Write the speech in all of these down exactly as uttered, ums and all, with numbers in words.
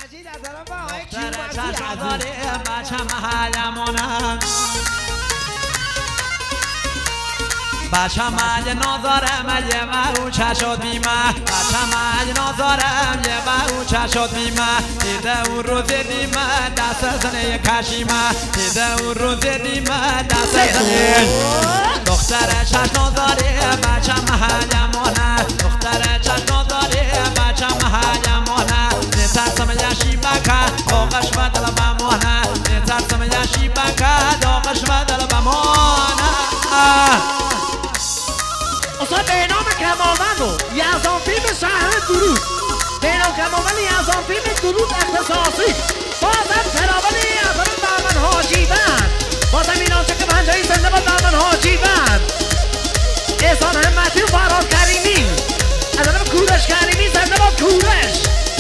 مجید از طرف آقای دختر چشم داری بچه محلمونم بچه مج نازارم یه و او چشد بیمه بچه مج نازارم یه و او چشد بیمه دیده او روز دیمه دست زنه کشیمه دیده او روز دیمه دست زنه دختر چشم نازاری بچه محلمونه دختر چشم نازاری بچه محلمونه نترسم یشی بکه داغش و دل بمانه نترسم یشی بکه داغش و دل بمانه استاد به نام کمالوند و یزدان فیلم شهر درود به نام کمالوند یزدان فیلم درود اختصاصی بازم تراولی یزدان برمن حاجی بند بازم اینان چه که پنجایی زنده با برمن حاجی بند احسان همتی و فراد کریمی از طرف کورش کریمی زنده با کورش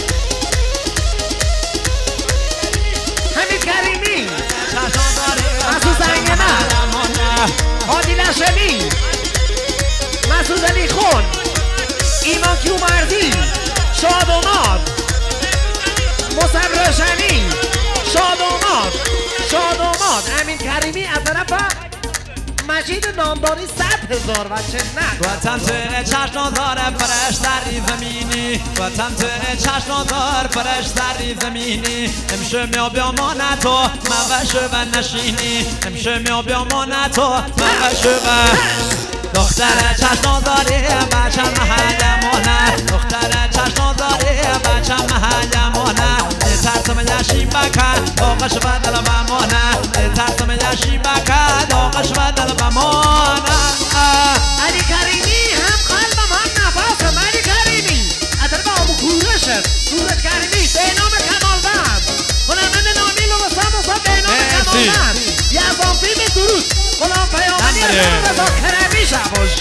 حمید کریمی مسعود زنگنر هادی لشمی مسعود علی خون ایمان کیومردی شادوماد مصر روشنی شادوماد شادوماد امین کریمی از طرف مجید نامداری صد هزار بچه نه وطن تو چشم داره فرش دری زمینی وطن تو چشم داره فرش دری زمینی امشه میا بیامانه تو موشه و نشینی امشه میا بیامانه تو موشه و دختر چشم داری بچه محلمونه دختر چشم داری بچه محلمونه نترسم یشی بکن داغش و دل بمانه نترسم یشی بکن داغش و دل بمانه علی کریمی هم قلبم هم نفسم علی کریمی از طرف آمو کورشت کورش کریمی به نام کمالوند هنرمند نامی لرستان استاد به نام کمالوند یزدان فیلم درود غلام پیامبری رضا کرمی شباش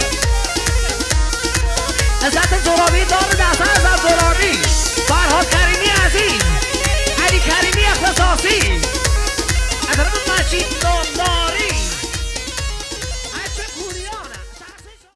عزت زرابی دار دستان عزت زرابی فرهاد کریمی عزیز علی کریمی اختصاصی